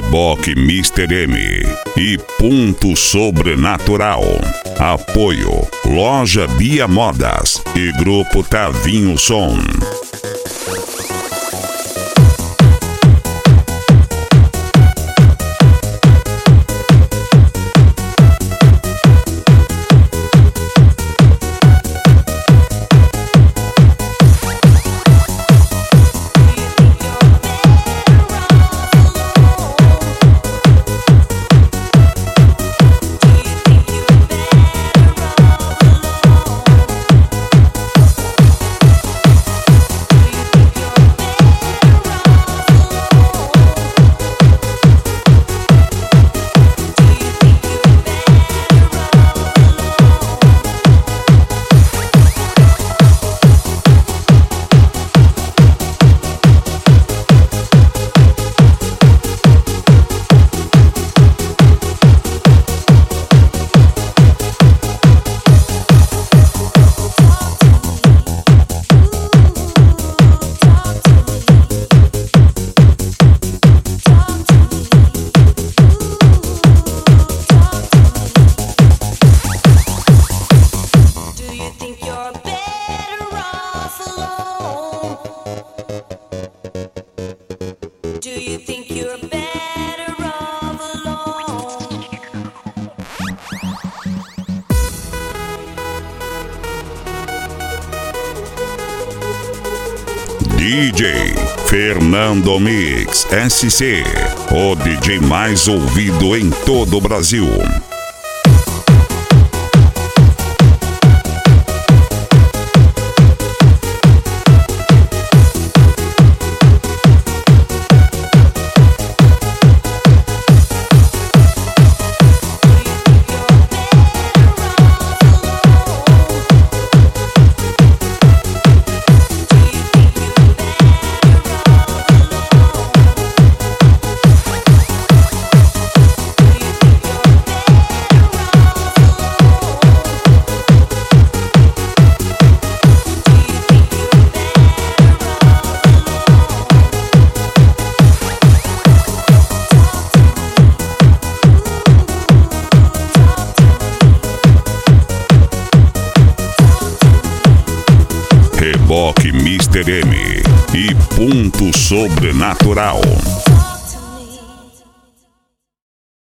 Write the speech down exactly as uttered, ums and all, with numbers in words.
Reboque mister M e Ponto Sobrenatural. Apoio Loja Bia Modas e Grupo Tavinho Som. Do you think you're better off alone? D J Fernando Mix S C, o D J mais ouvido em todo o Brasil. Reboque mister M e Ponto Sobrenatural.